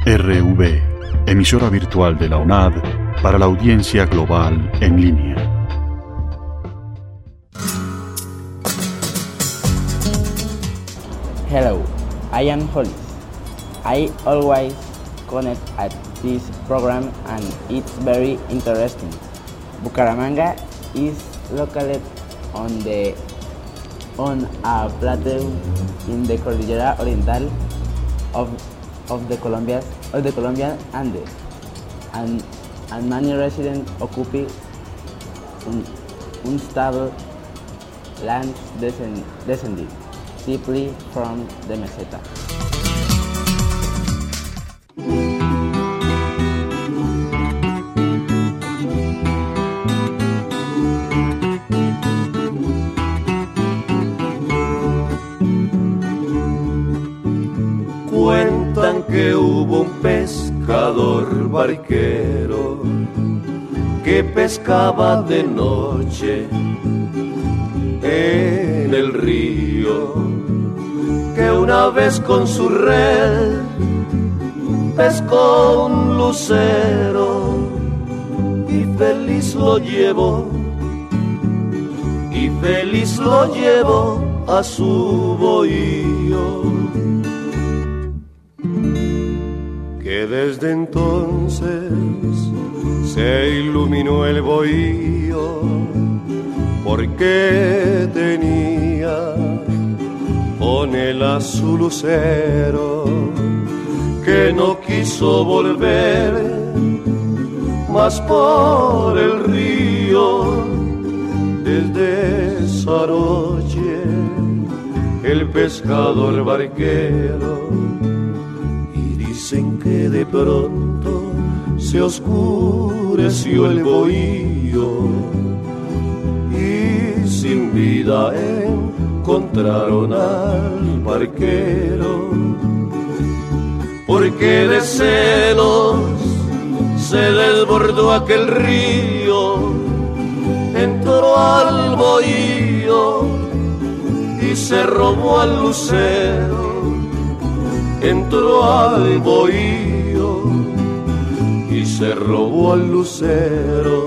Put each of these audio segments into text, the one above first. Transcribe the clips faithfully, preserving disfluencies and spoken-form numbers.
R V, emisora virtual de la UNAD para la audiencia global en línea. Hello, I am Holly. I always connect at this program and it's very interesting. Bucaramanga is located on the on a plateau in the Cordillera Oriental of of the Colombia of the Colombian Andes, and and many residents occupy un, unstable lands descend, descended deeply from the meseta. Cuentan que hubo un pescador barquero que pescaba de noche en el río, que una vez con su red pescó un lucero y feliz lo llevó, y feliz lo llevó a su bohío. Que desde entonces se iluminó el bohío, porque tenía con él a su lucero, que no quiso volver más por el río. Desde esa noche el pescador barquero, dicen que de pronto se oscureció el bohío y sin vida encontraron al barquero, porque de celos se desbordó aquel río, entró al bohío y se robó al lucero. Entró al bohío y se robó al lucero.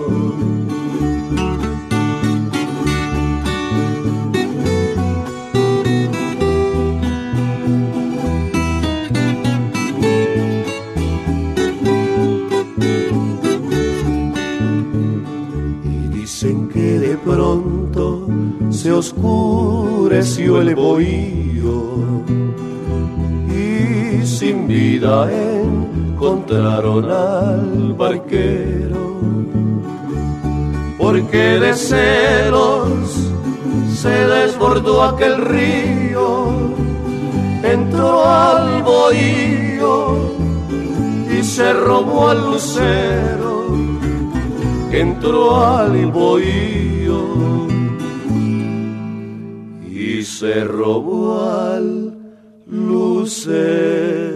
Y dicen que de pronto se oscureció el bohío, sin vida encontraron al barquero, porque de celos se desbordó aquel río, entró al bohío y se robó al lucero, entró al bohío y se robó al lucero.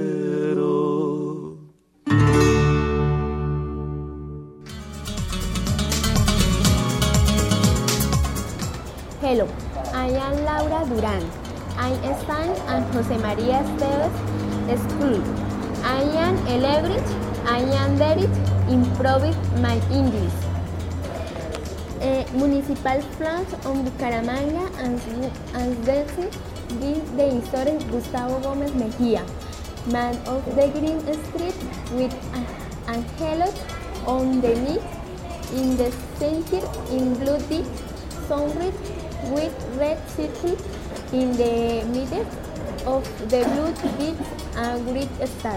Hello, I am Laura Duran. I stand at Jose Maria Esteves School. I am eleven. I am very improved my English. Uh, municipal plans on Bucaramanga and Delcy with the historic Gustavo Gómez Mejía, man of the Green Street with angelos on the knee, in the center in blue deep, sunrise with red circle in the middle of the blue beach and great star.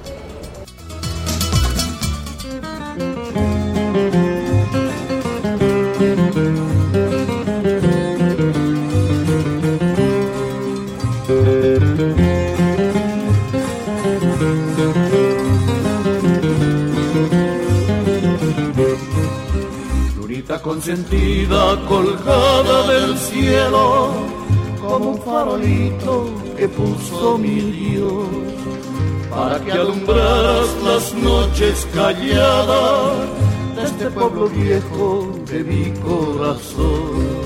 Florita consentida colgada del cielo, como un farolito que puso mi Dios, para que alumbraras las noches calladas de este pueblo viejo de mi corazón.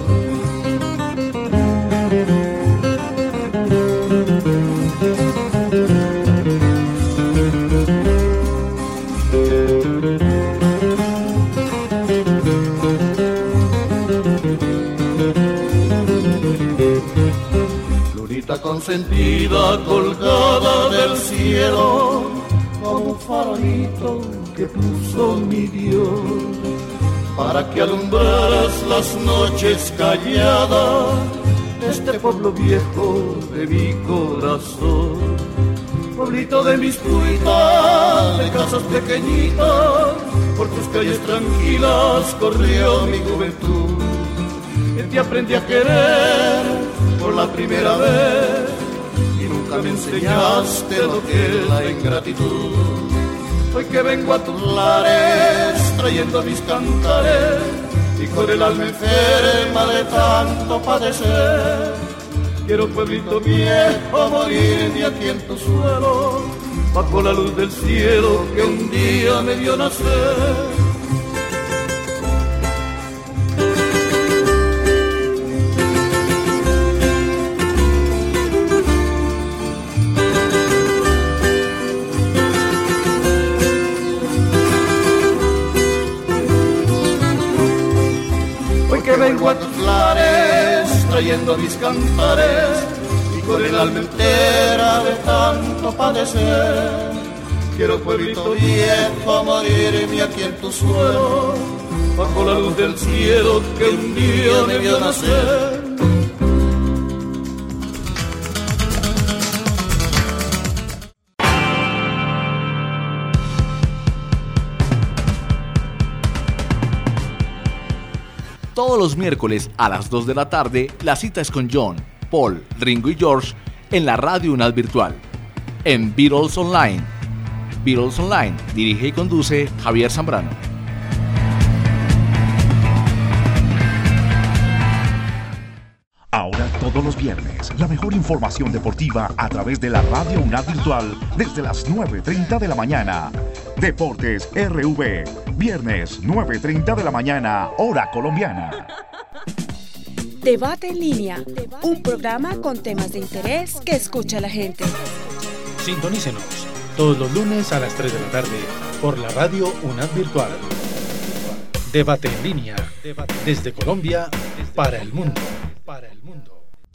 consentida colgada del cielo, como un farolito que puso mi Dios, para que alumbraras las noches calladas de este pueblo viejo de mi corazón. Pueblito de mis tuitas, de casas pequeñitas, por tus calles tranquilas corrió mi juventud. Y te aprendí a querer por la primera vez y nunca me enseñaste lo que es la ingratitud. Hoy que vengo a tus lares trayendo mis cantares y con el alma enferma de tanto padecer, quiero, pueblito viejo, morir de aquí en tu suelo, bajo la luz del cielo que un día me vio nacer. Que vengo a tus lares trayendo mis cantares y con el alma entera de tanto padecer, quiero, pueblito viejo, morirme aquí en tu suelo, bajo la luz del cielo que un día me vio nacer. Todos los miércoles a las dos de la tarde, la cita es con John, Paul, Ringo y George en la Radio UNAD Virtual, en Beatles Online. Beatles Online, dirige y conduce Javier Zambrano. Ahora todos los viernes, la mejor información deportiva a través de la Radio UNAD Virtual desde las nueve y treinta de la mañana. Deportes R V, viernes nueve y treinta de la mañana, hora colombiana. Debate en línea, un programa con temas de interés que escucha la gente. Sintonícenos todos los lunes a las tres de la tarde por la Radio UNAD Virtual. Debate en línea, desde Colombia para el mundo. Para el mundo.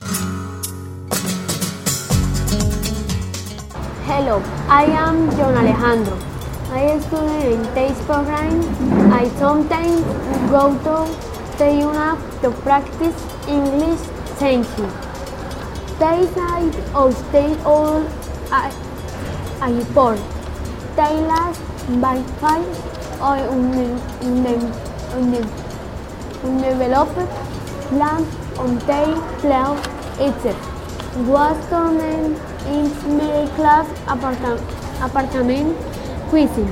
Hello, I am John Alejandro. I study in taste program. I sometimes go to the UNAD to practice English. Thank you. They side of state all I, I report. They last by five or undeveloped land on their cloud itself. Was turned in middle class apartment, apartment cuisine.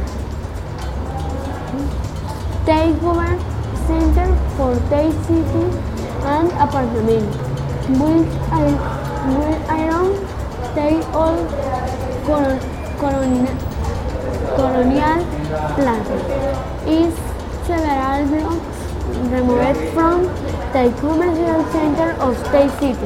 They govern center for their city and apartment. Built around they all colonial plaza. Is several blocks removed from the commercial center of State City.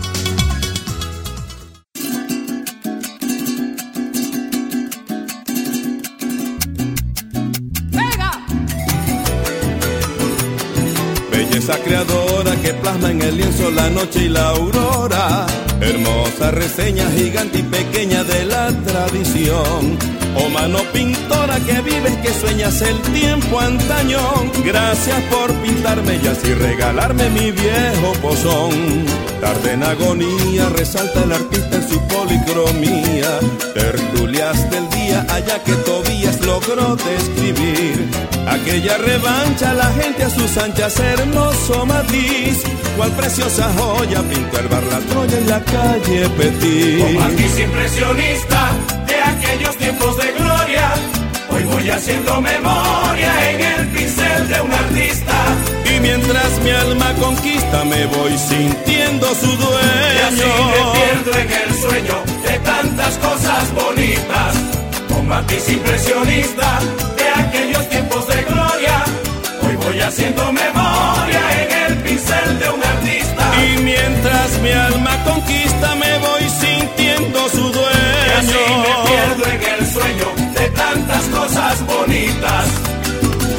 Belleza creadora que plasma en el lienzo la noche y la aurora. Hermosa reseña gigante y pequeña de la tradición. Oh mano pintora que vives, que sueñas el tiempo antaño. Gracias por pintarme y así regalarme mi viejo pozón. Tarde en agonía resalta el artista en su policromía. Tertulias del día allá que Tobías logró describir. Aquella revancha la gente a sus anchas, hermoso matiz. Cual preciosa joya pintó el bar La Troya y la calle Petit. Como matiz impresionista de aquellos tiempos de gloria, hoy voy haciendo memoria en el pincel de un artista. Y mientras mi alma conquista me voy sintiendo su dueño. Y así me pierdo en el sueño de tantas cosas bonitas. Con matiz impresionista de aquellos tiempos de gloria, hoy voy haciendo memoria en el pincel de un artista. Y mientras mi alma conquista me voy sintiendo su dueño. Y así me pierdo en el sueño de tantas cosas bonitas.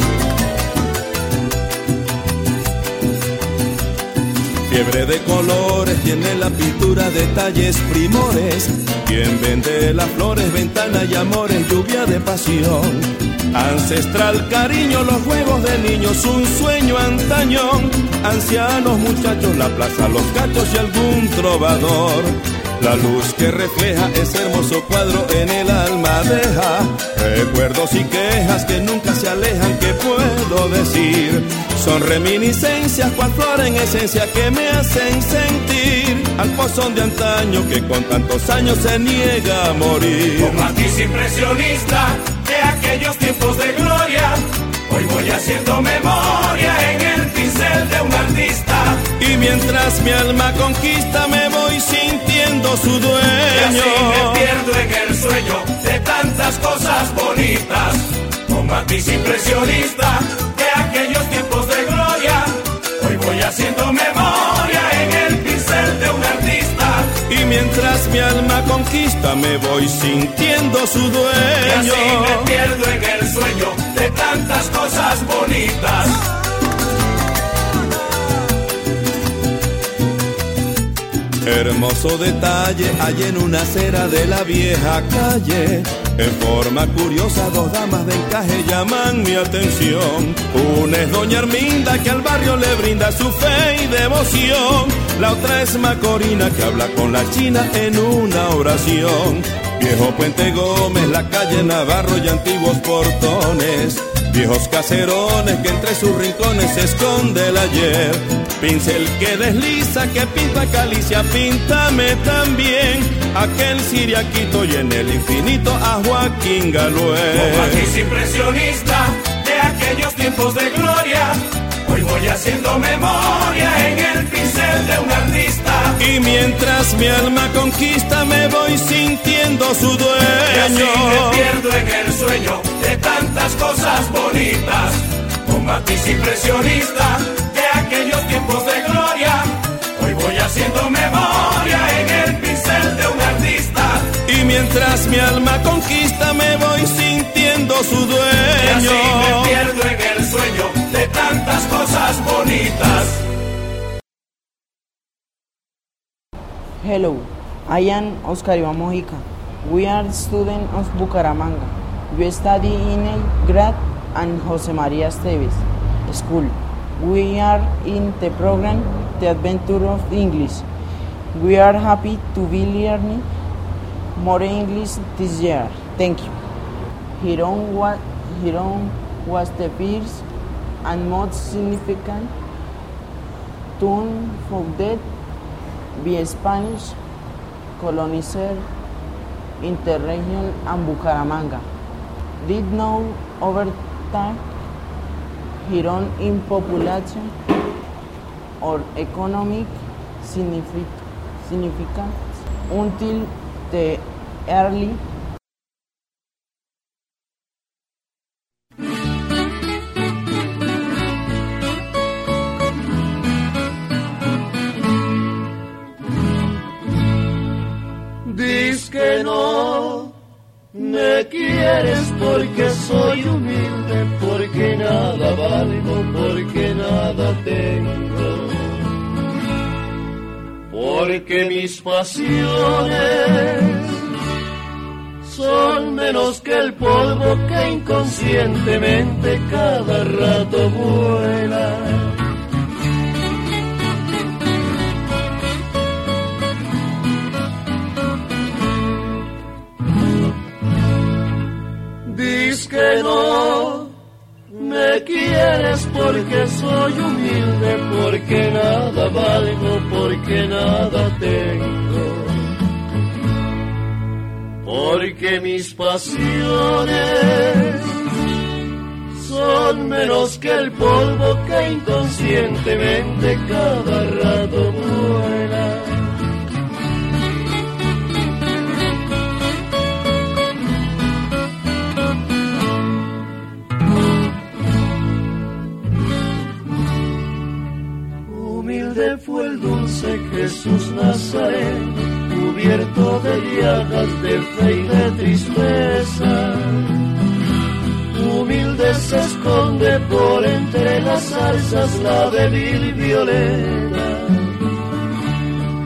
Fiebre de color colores, tiene la pintura detalles primores. Quien vende las flores, ventana y amores, lluvia de pasión. Ancestral cariño, los juegos de niños, un sueño antañón. Ancianos, muchachos, la plaza, los cachos y algún trovador. La luz que refleja ese hermoso cuadro en el alma deja recuerdos y quejas que nunca se alejan. ¿Qué puedo decir? Son reminiscencias, cual flor en esencia, que me hacen sentir al pozón de antaño que con tantos años se niega a morir. Con matiz impresionista de aquellos tiempos de gloria, hoy voy haciendo memoria en el pincel de un artista. Y mientras mi alma conquista me voy sintiendo su dueño. Y así me pierdo en el sueño de tantas cosas bonitas. Con matiz impresionista de aquellos tiempos de gloria, hoy voy haciendo memoria en el pincel de un artista. Y mientras mi alma conquista me voy sintiendo su dueño. Y así me pierdo en el sueño de tantas cosas bonitas. Hermoso detalle hay en una acera de la vieja calle. En forma curiosa dos damas de encaje llaman mi atención. Una es doña Arminda que al barrio le brinda su fe y devoción. La otra es Macorina que habla con la china en una oración. Viejo Puente Gómez, la calle Navarro y antiguos portones. Viejos caserones que entre sus rincones se esconde el ayer. Pincel que desliza, que pinta calicia, píntame también aquel siriaquito y en el infinito a Joaquín Galué. Con matiz impresionista de aquellos tiempos de gloria, hoy voy haciendo memoria en el pincel de un artista. Y mientras mi alma conquista me voy sintiendo su dueño. Y así me pierdo en el sueño de tantas cosas bonitas. Con matiz impresionista de aquellos tiempos de gloria, hoy voy haciendo memoria en el pincel de un artista. Y mientras mi alma conquista me voy sintiendo su dueño. Y así me pierdo en el sueño de tantas cosas bonitas. Hello, I am Oscar Iván Mojica. We are students of Bucaramanga. You study in a grad and Jose Maria Esteves School. We are in the program The Adventure of English. We are happy to be learning more English this year. Thank you. Hiron was, Hiron was the first and most significant town founded by Spanish colonizer in the region and Bucaramanga. Did now overtake Hiron in population or economic significance until the early Diz que no me quieres porque soy humilde, porque nada valgo, porque nada tengo, porque mis pasiones son menos que el polvo que inconscientemente cada rato vuela. Diz que no me quieres porque soy humilde, porque nada valgo, porque nada tengo, porque mis pasiones son menos que el polvo que inconscientemente cada rato vuela. Fue el dulce Jesús Nazareno, cubierto de llagas de fe y de tristeza. Humilde se esconde por entre las zarzas la débil violeta.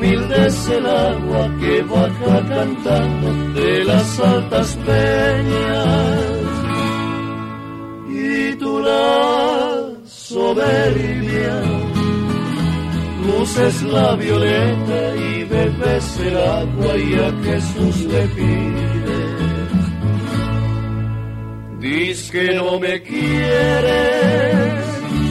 humilde es el agua que baja cantando de las altas peñas, y tú la soberbia, luces la violeta y bebes el agua y a Jesús le pides. Diz que no me quieres,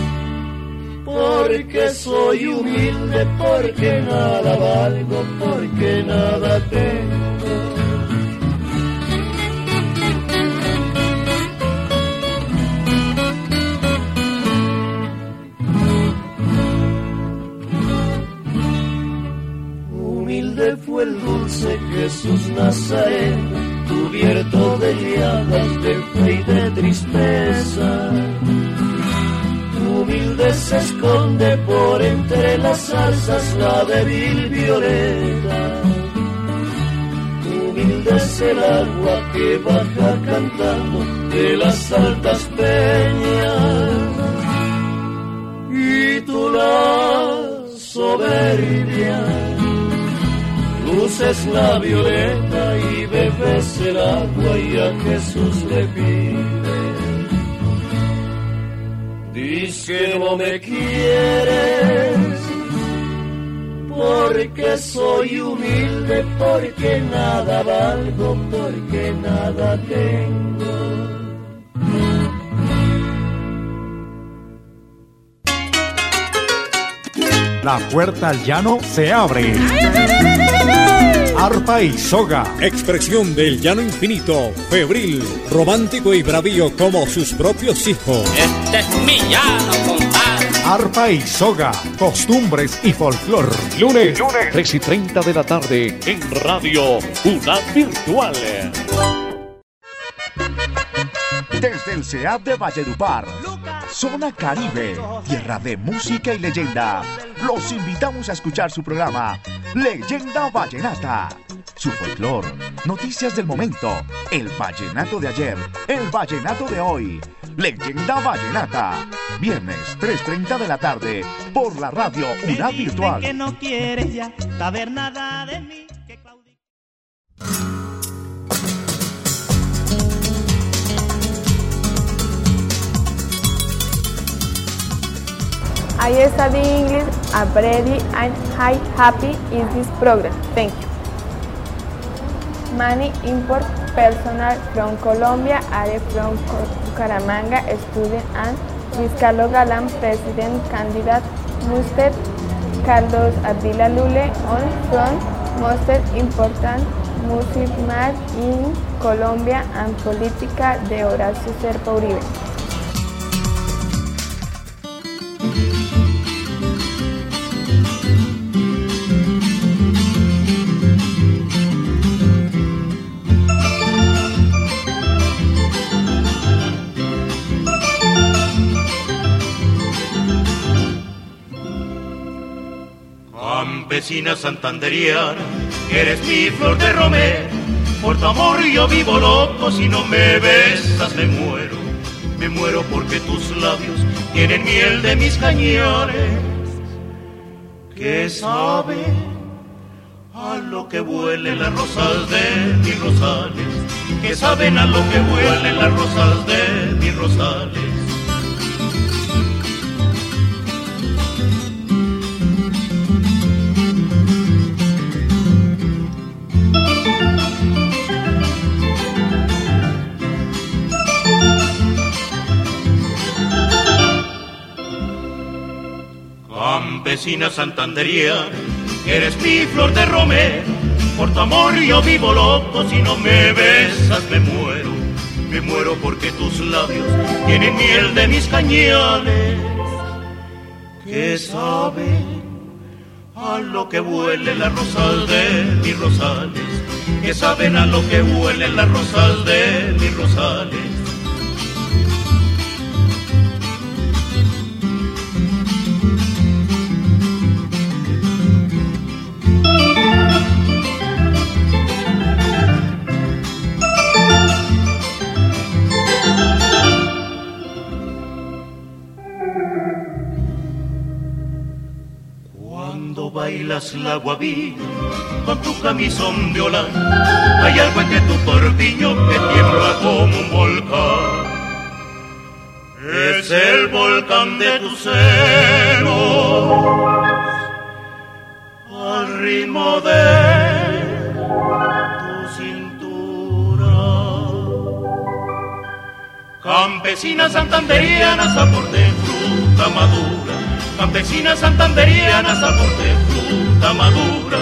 porque soy humilde, porque nada valgo, porque nada tengo. Humilde fue el dulce Jesús Nazareno, cubierto de llagas de fe y de tristeza. Humilde se esconde por entre las zarzas la débil violeta. Humilde es el agua que baja cantando de las altas peñas, y tú la soberbia, luces la violeta y bebes el agua y a Jesús le pides. Dice que no me quieres, porque soy humilde, porque nada valgo, porque nada tengo. La puerta al llano se abre. Arpa y soga. Expresión del llano infinito, febril, romántico y bravío como sus propios hijos. Este es mi llano, compadre. Arpa y soga, costumbres y folclor. Lunes, Lunes, tres y treinta de la tarde en Radio UNAD Virtual. Desde el C E A P de Valledupar, Zona Caribe, tierra de música y leyenda, los invitamos a escuchar su programa Leyenda Vallenata. Su folclor, noticias del momento, el vallenato de ayer, el vallenato de hoy. Leyenda Vallenata, viernes tres y treinta de la tarde por la radio UNAD Virtual. Que no quieres ya saber nada de mí. Que I study English. I'm ready and I'm happy in this program. Thank you. Many import personnel from Colombia are from Bucaramanga student and Luis Carlos Galán, president candidate, Mister Carlos Ardila Lule, on from most important music man in Colombia and política de Horacio Serpa Uribe. Campesina santanderiana, eres mi flor de romero, por tu amor yo vivo loco, si no me besas me muero, me muero porque tus labios tienen miel de mis cañares, que saben a lo que huelen las rosas de mis rosales, que saben a lo que huelen las rosas de mis rosales. Campesina santanderiana, eres mi flor de romero, por tu amor yo vivo loco, si no me besas me muero, me muero porque tus labios tienen miel de mis cañales, que saben a lo que huelen las rosas de mis rosales, que saben a lo que huelen las rosas de mis rosales. bailas la guabina con tu camisón de holanda, hay algo entre tu corpiño que tiembla como un volcán. Es el volcán de tu seno, al ritmo de tu cintura. Campesinas santanderianas, sabor de fruta madura. Campesinas santanderianas, sabor de fruta madura.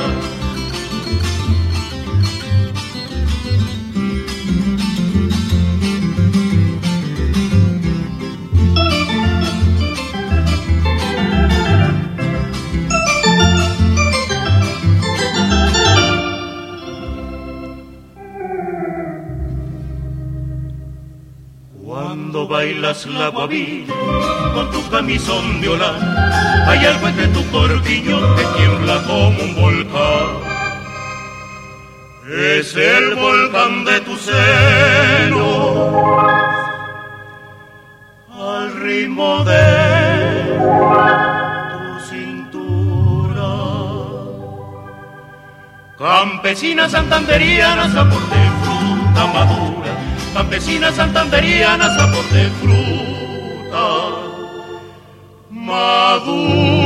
Cuando bailas la guabina con tu camisón de holanda, hay algo entre tu corpiño que tiembla como un volcán. Es el volcán de tu seno, al ritmo de tu cintura. Campesinas santanderianas, sabor de fruta madura. Campesinas santanderianas, sabor de fruta madura.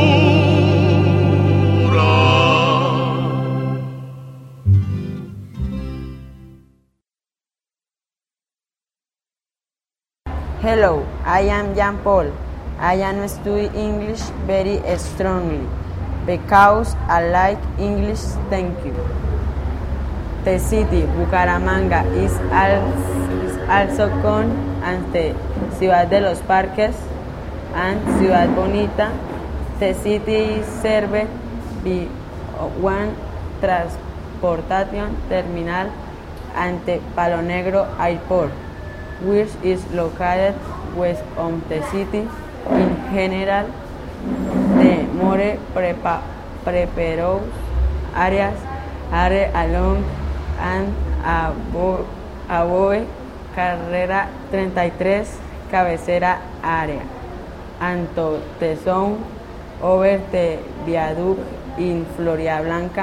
Hello, I am Jean Paul. I am studying English very strongly because I like English. Thank you. The city, Bucaramanga, is also known as the Ciudad de los Parques and Ciudad Bonita. The city is served by one transportation terminal and the Palo Negro Airport, which is located west of the city. In general, the more prepared areas are along and above, above Carrera treinta y tres, cabecera área, and to the zone over the viaduct in Florida Blanca.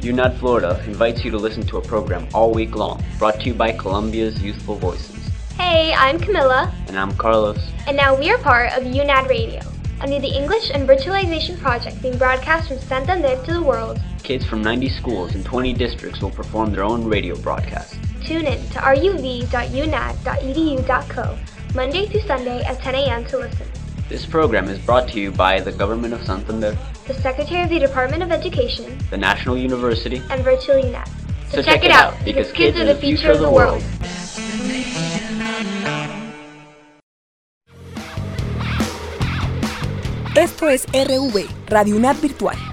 U N A D Florida invites you to listen to a program all week long, brought to you by Columbia's Youthful Voices. Hey, I'm Camilla. And I'm Carlos. And now we are part of U N A D Radio, a new English and virtualization project being broadcast from Santander to the world. Kids from ninety schools and twenty districts will perform their own radio broadcast. Tune in to r u v dot u n a d dot e d u dot c o Monday through Sunday at ten a.m. to listen. This program is brought to you by the Government of Santander, the Secretary of the Department of Education, the National University, and Virtual U N A D. So, so check, check it out, because kids are the future of the world. Esto es R V, Radio U N A D Virtual.